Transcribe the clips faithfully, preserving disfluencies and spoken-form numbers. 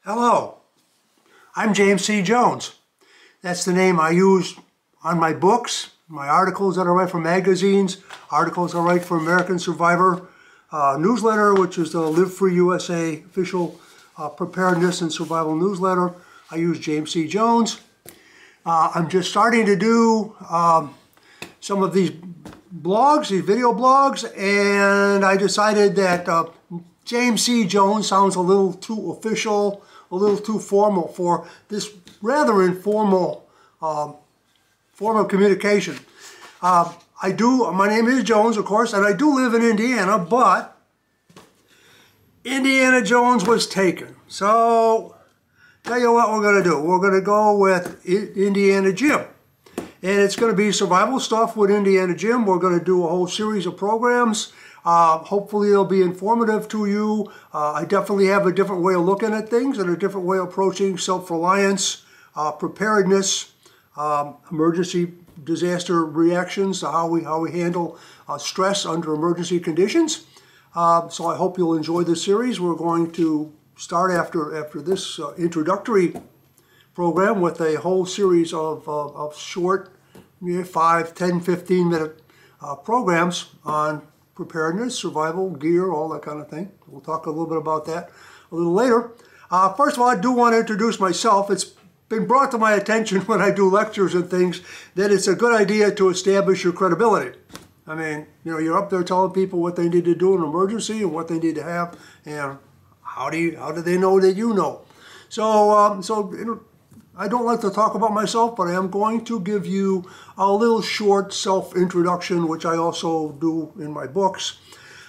Hello, I'm James C. Jones. That's the name I use on my books, my articles that I write for magazines, articles I write for American Survivor uh, newsletter, which is the Live Free U S A official uh, preparedness and survival newsletter. I use James C. Jones. Uh, I'm just starting to do um, some of these blogs, these video blogs, and I decided that uh, James C. Jones sounds a little too official, a little too formal for this rather informal um, form of communication. Uh, I do, my name is Jones, of course, and I do live in Indiana, but Indiana Jones was taken. So, tell you what we're going to do. We're going to go with Indiana Jim. And it's going to be survival stuff with Indiana Jim. We're going to do a whole series of programs. Uh, hopefully they'll be informative to you. Uh, I definitely have a different way of looking at things and a different way of approaching self-reliance, uh, preparedness, um, emergency disaster reactions, to how we, how we handle uh, stress under emergency conditions. Uh, so I hope you'll enjoy this series. We're going to start after, after this uh, introductory program with a whole series of, uh, of short, you know, five, ten, fifteen minute uh, programs on preparedness, survival, gear, all that kind of thing. We'll talk a little bit about that a little later. Uh, first of all, I do want to introduce myself. It's been brought to my attention when I do lectures and things that it's a good idea to establish your credibility. I mean, you know, you're up there telling people what they need to do in an emergency and what they need to have, and how do you, how do they know that you know? So, um, so you know, I don't like to talk about myself, but I am going to give you a little short self-introduction, which I also do in my books.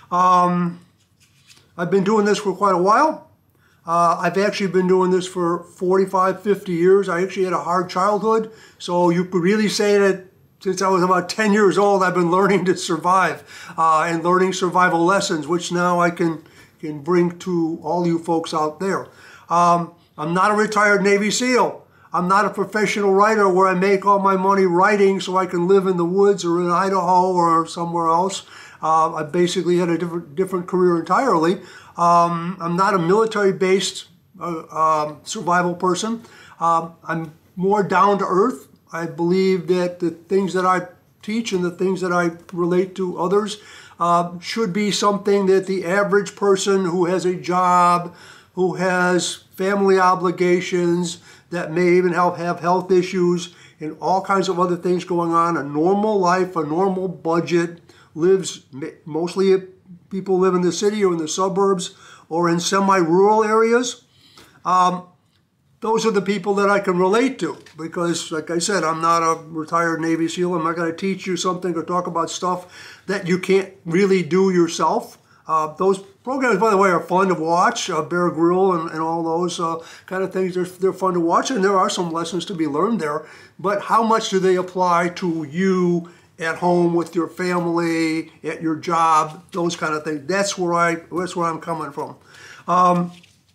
Um, I've been doing this for quite a while. Uh, I've actually been doing this for forty-five, fifty years. I actually had a hard childhood, so you could really say that since I was about ten years old, I've been learning to survive uh, and learning survival lessons, which now I can, can bring to all you folks out there. Um, I'm not a retired Navy SEAL. I'm not a professional writer where I make all my money writing so I can live in the woods or in Idaho or somewhere else. Uh, I basically had a different, different career entirely. Um, I'm not a military-based uh, um, survival person. Um, I'm more down to earth. I believe that the things that I teach and the things that I relate to others uh, should be something that the average person who has a job, who has family obligations, that may even have, have health issues and all kinds of other things going on, a normal life, a normal budget, lives, mostly people live in the city or in the suburbs or in semi-rural areas. Um, those are the people that I can relate to because, like I said, I'm not a retired Navy SEAL. I'm not going to teach you something or talk about stuff that you can't really do yourself. Uh, those programs, by the way, are fun to watch, uh, Bear Grylls and, and all those uh, kind of things. They're, they're fun to watch, and there are some lessons to be learned there. But how much do they apply to you at home with your family, at your job, those kind of things? That's where, I, that's where I'm coming from. Um,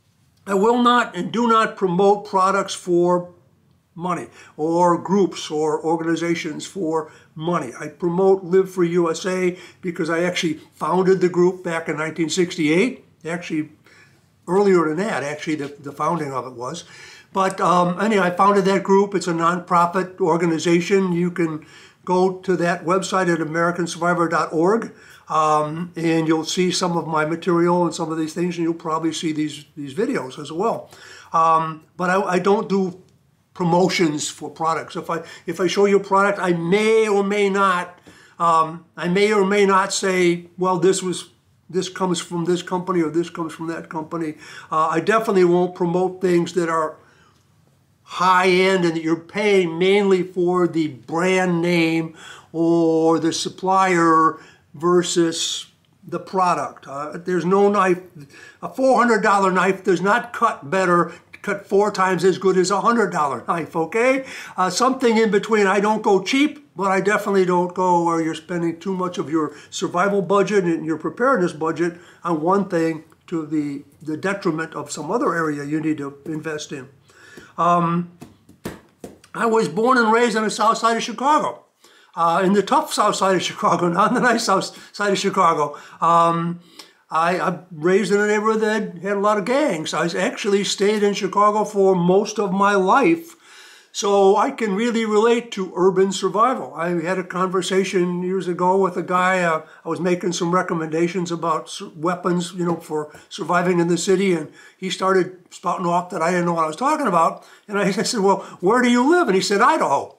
I will not and do not promote products for money or groups or organizations for money. I promote Live Free U S A because I actually founded the group back in nineteen sixty-eight. Actually, earlier than that, actually, the, the founding of it was. But um, anyway, I founded that group. It's a nonprofit organization. You can go to that website at American Survivor dot org um, and you'll see some of my material and some of these things, and you'll probably see these, these videos as well. Um, but I, I don't do promotions for products. If I if I show you a product, I may or may not um, I may or may not say, well, this was this comes from this company or this comes from that company. Uh, I definitely won't promote things that are high end and that you're paying mainly for the brand name or the supplier versus the product. Uh, there's no knife. A four hundred dollar knife does not cut better, cut four times as good as a one hundred dollar knife, okay? Uh, something in between. I don't go cheap, but I definitely don't go where you're spending too much of your survival budget and your preparedness budget on one thing to the, the detriment of some other area you need to invest in. Um, I was born and raised on the south side of Chicago. Uh, in the tough south side of Chicago, not the nice south side of Chicago. Um, I, I'm raised in a neighborhood that had a lot of gangs. I actually stayed in Chicago for most of my life. So I can really relate to urban survival. I had a conversation years ago with a guy. Uh, I was making some recommendations about weapons, you know, for surviving in the city, and he started spouting off that I didn't know what I was talking about. And I said, well, where do you live? And he said, Idaho.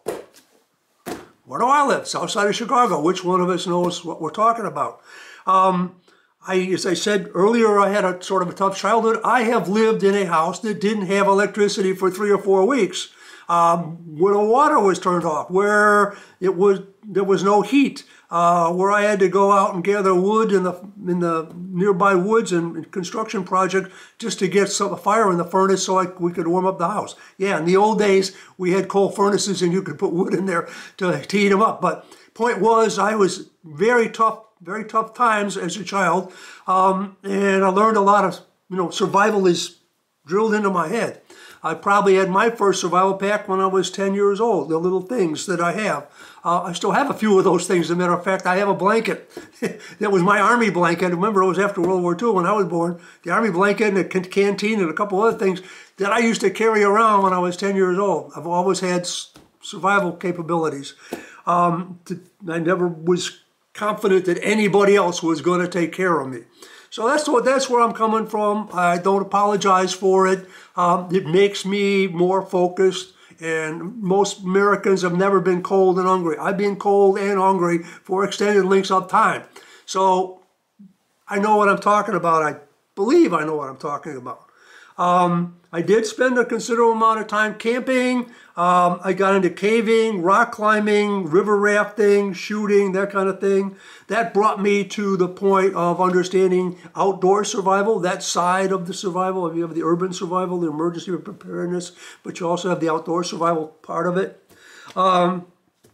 Where do I live? South side of Chicago. Which one of us knows what we're talking about? Um, I, as I said earlier, I had a sort of a tough childhood. I have lived in a house that didn't have electricity for three or four weeks. Um, where the water was turned off, where it was there was no heat, uh, where I had to go out and gather wood in the in the nearby woods and construction project just to get some fire in the furnace so I, we could warm up the house. Yeah, in the old days we had coal furnaces and you could put wood in there to, to heat them up. But point was, I was very tough, very tough times as a child, um, and I learned a lot of you know survival is drilled into my head. I probably had my first survival pack when I was ten years old, the little things that I have. Uh, I still have a few of those things. As a matter of fact, I have a blanket. That was my Army blanket. Remember, it was after World War Two when I was born. The Army blanket and a canteen and a couple other things that I used to carry around when I was ten years old. I've always had survival capabilities. Um, I never was confident that anybody else was going to take care of me. So that's what that's where I'm coming from. I don't apologize for it. Um, it makes me more focused, and most Americans have never been cold and hungry. I've been cold and hungry for extended lengths of time. So I know what I'm talking about. I believe I know what I'm talking about. Um, I did spend a considerable amount of time camping. Um, I got into caving, rock climbing, river rafting, shooting, that kind of thing. That brought me to the point of understanding outdoor survival, that side of the survival. You have the urban survival, the emergency preparedness, but you also have the outdoor survival part of it. Um,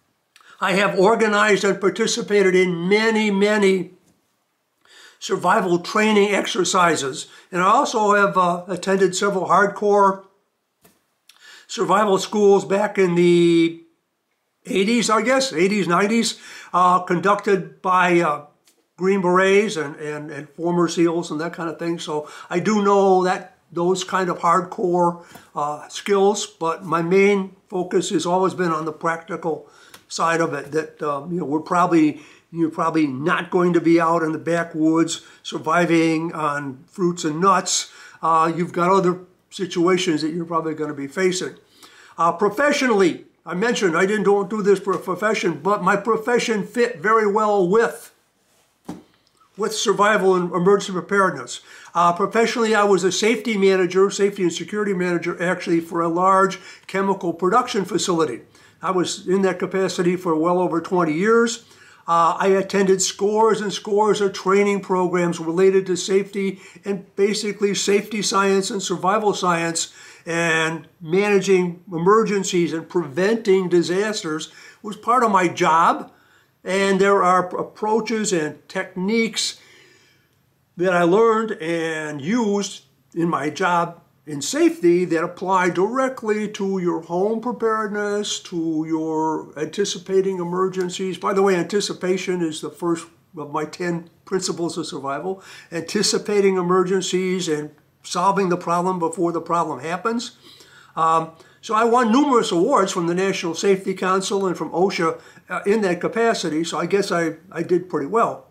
I have organized and participated in many, many survival training exercises. And I also have uh, attended several hardcore survival schools back in the eighties, I guess, eighties, nineties, uh, conducted by uh, Green Berets and, and, and former SEALs and that kind of thing. So I do know that those kind of hardcore uh, skills, but my main focus has always been on the practical side of it, that um, you know, we're probably You're probably not going to be out in the backwoods surviving on fruits and nuts. Uh, you've got other situations that you're probably going to be facing. Uh, professionally, I mentioned I didn't don't do this for a profession, but my profession fit very well with, with survival and emergency preparedness. Uh, professionally, I was a safety manager, safety and security manager, actually, for a large chemical production facility. I was in that capacity for well over twenty years. Uh, I attended scores and scores of training programs related to safety and basically safety science and survival science, and managing emergencies and preventing disasters was part of my job. And there are approaches and techniques that I learned and used in my job in safety that apply directly to your home preparedness, to your anticipating emergencies. By the way, anticipation is the first of my ten principles of survival. Anticipating emergencies and solving the problem before the problem happens. Um, so I won numerous awards from the National Safety Council and from OSHA uh, in that capacity, so I guess I, I did pretty well.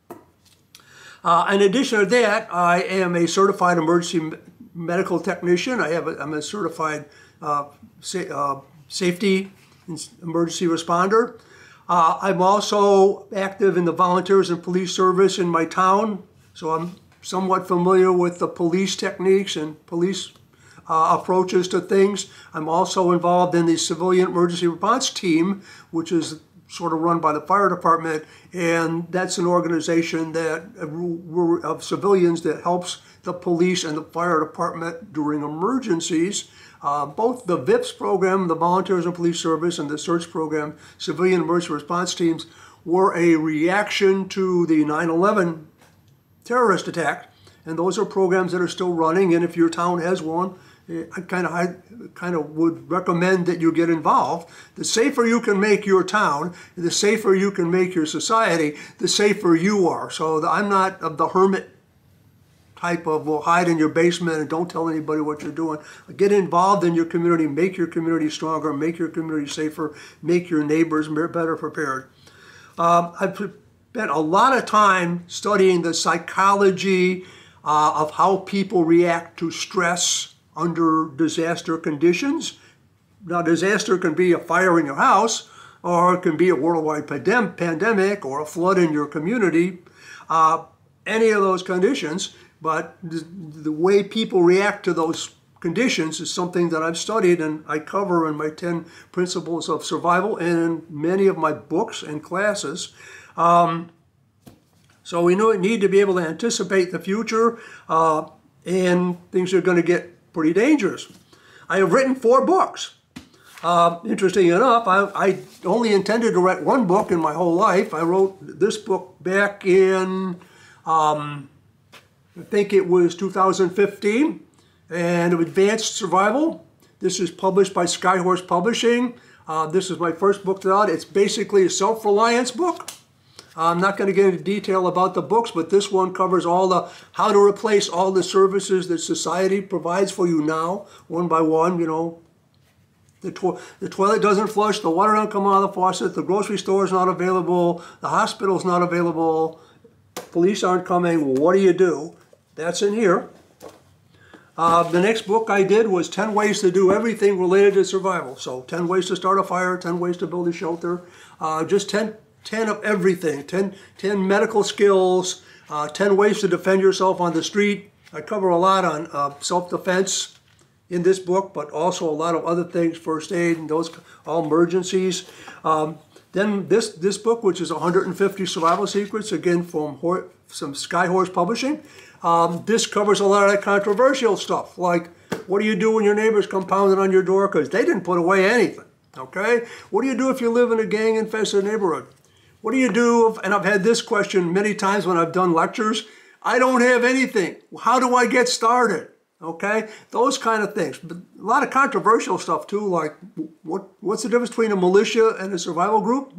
Uh, in addition to that, I am a certified emergency medical technician. I have a, I'm a certified uh, sa uh, safety emergency responder. Uh, I'm also active in the volunteers and police service in my town, so I'm somewhat familiar with the police techniques and police uh, approaches to things. I'm also involved in the civilian emergency response team, which is sort of run by the fire department, and that's an organization that uh, of civilians that helps the police and the fire department during emergencies. Uh, both the V I P S program, the Volunteers and Police Service, and the search program, Civilian Emergency Response Teams, were a reaction to the nine eleven terrorist attack, and those are programs that are still running. And if your town has one, I kind of I kind of would recommend that you get involved. The safer you can make your town, the safer you can make your society, the safer you are. So I'm not of the hermit type of, well, hide in your basement and don't tell anybody what you're doing. Get involved in your community, make your community stronger, make your community safer, make your neighbors better prepared. Um, I've spent a lot of time studying the psychology uh, of how people react to stress under disaster conditions. Now, disaster can be a fire in your house, or it can be a worldwide pandem pandemic or a flood in your community, uh, any of those conditions. But the, the way people react to those conditions is something that I've studied and I cover in my ten Principles of Survival and in many of my books and classes. Um, so we know, need to be able to anticipate the future, uh, and things are going to get pretty dangerous. I have written four books. Uh, interesting enough, I, I only intended to write one book in my whole life. I wrote this book back in, um, I think it was two thousand fifteen, and Advanced Survival. This is published by Skyhorse Publishing. Uh, this is my first book out. It's basically a self-reliance book. I'm not going to get into detail about the books, but this one covers all the how to replace all the services that society provides for you now, one by one. You know, the, to the toilet doesn't flush, the water doesn't come out of the faucet, the grocery store is not available, the hospital is not available, police aren't coming. Well, what do you do? That's in here. Uh, the next book I did was ten ways to do everything related to survival. So ten ways to start a fire, ten ways to build a shelter, uh, just ten, ten of everything, ten, ten medical skills, uh, ten ways to defend yourself on the street. I cover a lot on uh, self-defense in this book, but also a lot of other things, first aid and those, all emergencies. Um, then this, this book, which is one hundred fifty Survival Secrets, again from Hor some Skyhorse Publishing. Um, this covers a lot of that controversial stuff, like what do you do when your neighbors come pounding on your door because they didn't put away anything, okay? What do you do if you live in a gang-infested neighborhood? What do you do if, and I've had this question many times when I've done lectures, I don't have anything. How do I get started? Okay, those kind of things. But a lot of controversial stuff too, like what what's the difference between a militia and a survival group?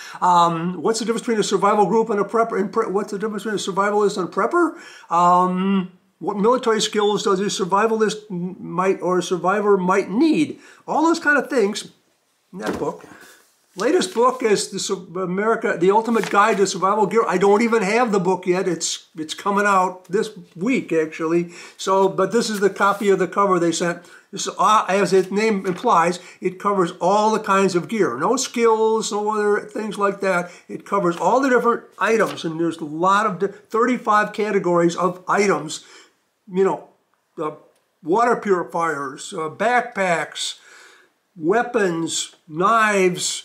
um, what's the difference between a survival group and a prepper? And pre what's the difference between a survivalist and a prepper? Um, what military skills does a survivalist might or a survivor might need? All those kind of things in that book. Latest book is the America, the Ultimate Guide to Survival Gear. I don't even have the book yet. It's it's coming out this week actually. So, but this is the copy of the cover they sent. This, uh, as its name implies, it covers all the kinds of gear. No skills, no other things like that. It covers all the different items, and there's a lot of thirty-five categories of items. You know, uh, water purifiers, uh, backpacks, weapons, knives,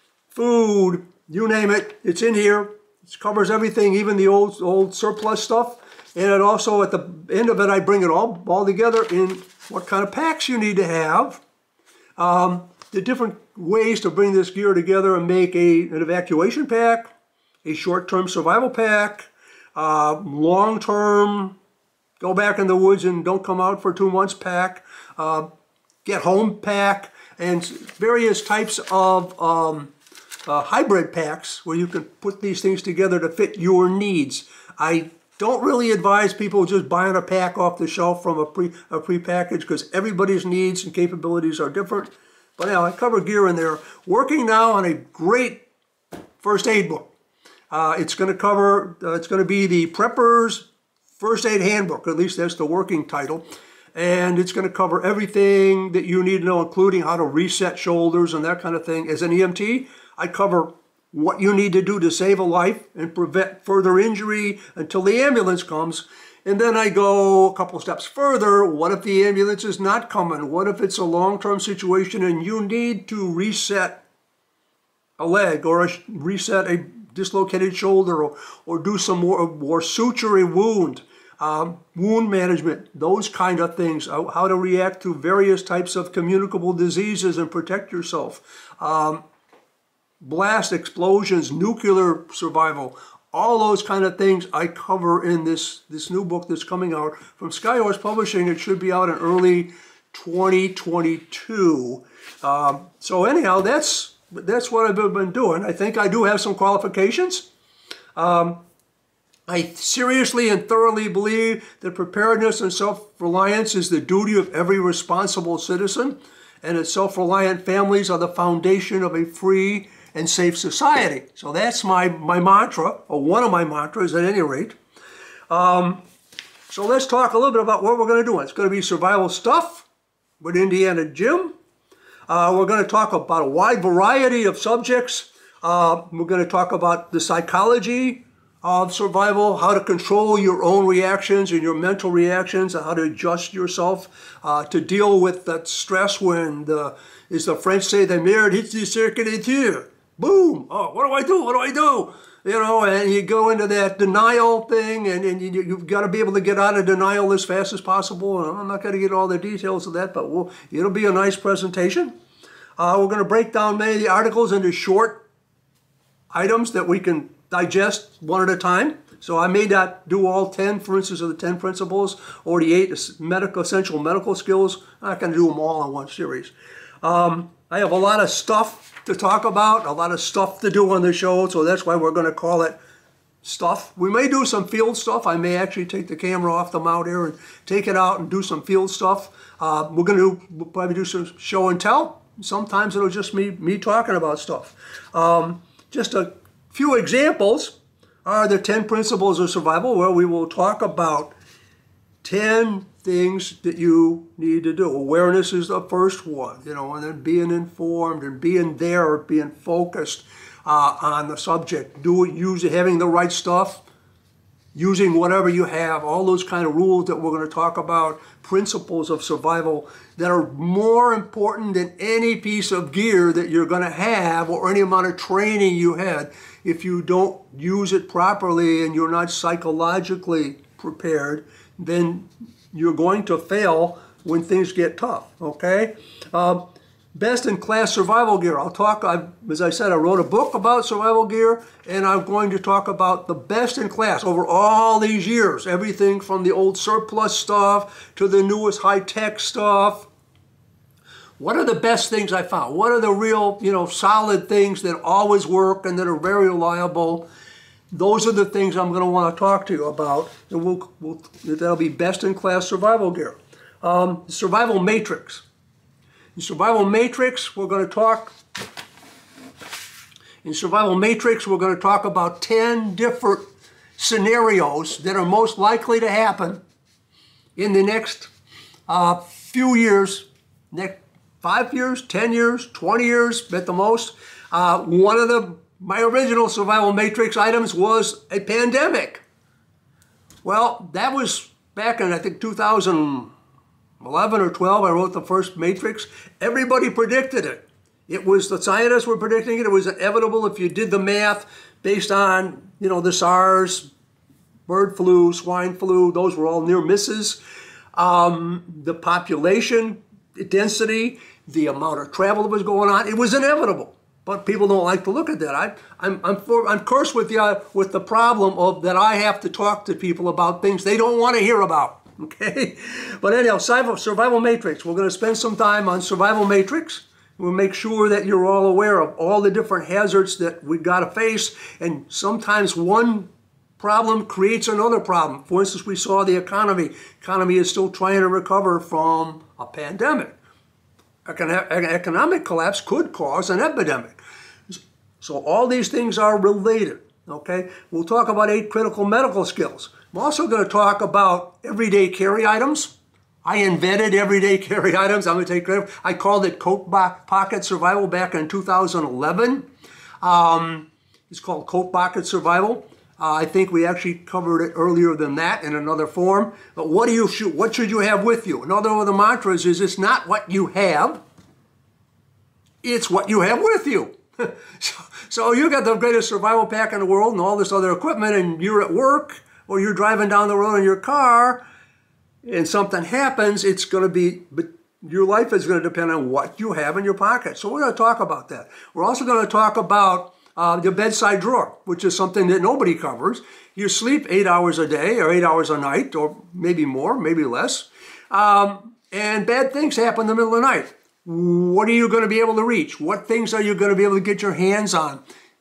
food, you name it, it's in here. It covers everything, even the old old surplus stuff. And it also, at the end of it, I bring it all, all together in what kind of packs you need to have, um, the different ways to bring this gear together and make a, an evacuation pack, a short-term survival pack, uh, long-term, go back in the woods and don't come out for two months pack, uh, get home pack, and various types of um, Uh, hybrid packs where you can put these things together to fit your needs. I don't really advise people just buying a pack off the shelf from a pre a pre-package because everybody's needs and capabilities are different. But now I cover gear in there. Working now on a great first aid book. Uh, it's going to cover. Uh, it's going to be the Prepper's First Aid Handbook. At least that's the working title. And it's going to cover everything that you need to know, including how to reset shoulders and that kind of thing. As an E M T, I cover what you need to do to save a life and prevent further injury until the ambulance comes. And then I go a couple steps further. What if the ambulance is not coming? What if it's a long-term situation and you need to reset a leg or a, reset a dislocated shoulder or, or do some more, or suture a wound? Um, wound management, those kind of things, how to react to various types of communicable diseases and protect yourself. Um, blast, explosions, nuclear survival, all those kind of things I cover in this, this new book that's coming out from Skyhorse Publishing. It should be out in early twenty twenty-two. Um, so anyhow, that's, that's what I've been doing. I think I do have some qualifications. Um, I seriously and thoroughly believe that preparedness and self-reliance is the duty of every responsible citizen, and that self-reliant families are the foundation of a free and safe society. So that's my, my mantra, or one of my mantras at any rate. Um, so let's talk a little bit about what we're going to do. It's going to be survival stuff with Indiana Jim. Uh, we're going to talk about a wide variety of subjects. Uh, we're going to talk about the psychology of survival, how to control your own reactions and your mental reactions, and how to adjust yourself uh, to deal with that stress when, the, as the French say, the merde hits the circuit d'étude. Boom! Oh, what do I do? What do I do? You know, and you go into that denial thing, and, and you, you've got to be able to get out of denial as fast as possible. And I'm not going to get all the details of that, but we'll, it'll be a nice presentation. Uh, we're going to break down many of the articles into short items that we can digest one at a time. So I may not do all ten, for instance, of the ten principles or the eight medical, essential medical skills. I'm not going to do them all in one series. Um, I have a lot of stuff to talk about, a lot of stuff to do on the show, so that's why we're going to call it stuff. We may do some field stuff. I may actually take the camera off the mount here and take it out and do some field stuff. Uh, we're going to do, we'll probably do some show and tell. Sometimes it'll just be me talking about stuff. Um, just a few examples are the ten principles of survival, where we will talk about ten things that you need to do. Awareness is the first one, you know, and then being informed and being there, being focused uh, on the subject. Do it, use it, having the right stuff, using whatever you have, all those kind of rules that we're going to talk about, principles of survival that are more important than any piece of gear that you're going to have or any amount of training you had. If you don't use it properly and you're not psychologically prepared, then you're going to fail when things get tough, okay? Uh, best in class survival gear. I'll talk, I've, as I said, I wrote a book about survival gear, and I'm going to talk about the best in class over all these years. Everything from the old surplus stuff to the newest high-tech stuff. What are the best things I found? What are the real, you know, solid things that always work and that are very reliable? Those are the things I'm going to want to talk to you about, and we'll, we'll, that'll be best-in-class survival gear. Um, survival matrix. In survival matrix, we're going to talk. In survival matrix, we're going to talk about ten different scenarios that are most likely to happen in the next uh, few years, next five years, ten years, twenty years at the most. Uh, one of the My original survival matrix items was a pandemic. Well, that was back in, I think, two thousand eleven or twelve. I wrote the first matrix. Everybody predicted it. It was, the scientists were predicting it. It was inevitable if you did the math based on, you know, the SARS, bird flu, swine flu. Those were all near misses. Um, the population density, the amount of travel that was going on, it was inevitable. But people don't like to look at that. I, I'm, I'm, for, I'm cursed with the, uh, with the problem of that I have to talk to people about things they don't want to hear about, okay? But anyhow, survival, survival matrix. We're going to spend some time on survival matrix. We'll make sure that you're all aware of all the different hazards that we've got to face, and sometimes one problem creates another problem. For instance, we saw the economy. Economy is still trying to recover from a pandemic. Economic collapse could cause an epidemic. So all these things are related, okay? We'll talk about eight critical medical skills. I'm also going to talk about everyday carry items. I invented everyday carry items. I'm going to take credit. I called it coat pocket survival back in two thousand eleven. Um, it's called coat pocket survival. Uh, I think we actually covered it earlier than that in another form. But what do you should, what should you have with you? Another one of the mantras is it's not what you have, it's what you have with you. so, so you got the greatest survival pack in the world and all this other equipment, and you're at work or you're driving down the road in your car and something happens, it's going to be, but your life is going to depend on what you have in your pocket. So we're going to talk about that. We're also going to talk about Uh, the bedside drawer, which is something that nobody covers. You sleep eight hours a day or eight hours a night, or maybe more, maybe less. Um, and bad things happen in the middle of the night. What are you going to be able to reach? What things are you going to be able to get your hands on?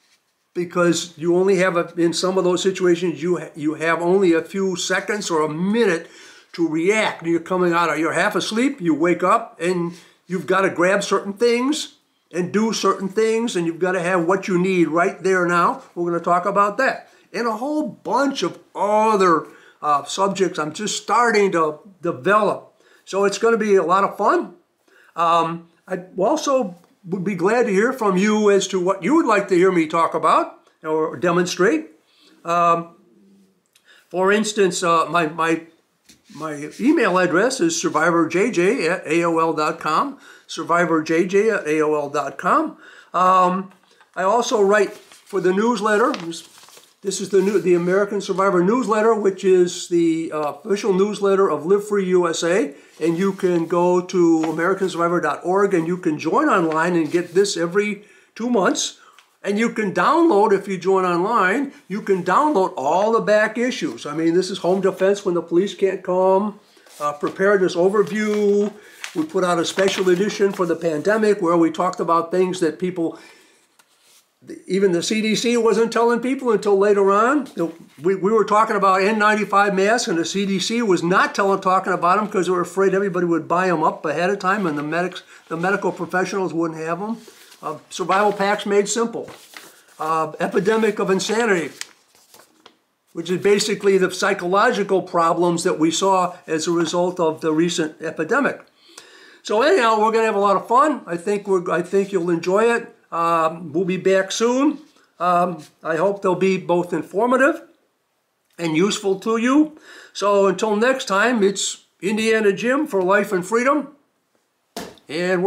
because you only have, a, in some of those situations, you, ha you have only a few seconds or a minute to react. You're coming out, you're half asleep, you wake up, and you've got to grab certain things and do certain things, and you've got to have what you need right there now. We're going to talk about that. And a whole bunch of other uh, subjects I'm just starting to develop. So it's going to be a lot of fun. Um, I also would be glad to hear from you as to what you would like to hear me talk about or demonstrate. Um, for instance, uh, my, my, my email address is survivor j j at A O L dot com, survivor j j at A O L dot com. Um, I also write for the newsletter. This is the new, the American Survivor Newsletter, which is the uh, official newsletter of Live Free U S A. And you can go to American Survivor dot org and you can join online and get this every two months. And you can download, if you join online, you can download all the back issues. I mean, this is home defense when the police can't come, uh, preparedness overview. We put out a special edition for the pandemic where we talked about things that people, even the C D C wasn't telling people until later on. We, we were talking about N ninety-five masks, and the C D C was not telling, talking about them because they were afraid everybody would buy them up ahead of time and the medics, the medical professionals wouldn't have them. Uh, survival packs made simple. Uh, epidemic of insanity, which is basically the psychological problems that we saw as a result of the recent epidemic. So anyhow, we're going to have a lot of fun. I think we're. I think you'll enjoy it. Um, we'll be back soon. Um, I hope they'll be both informative and useful to you. So until next time, it's Indiana Jim for Life and Freedom, and we're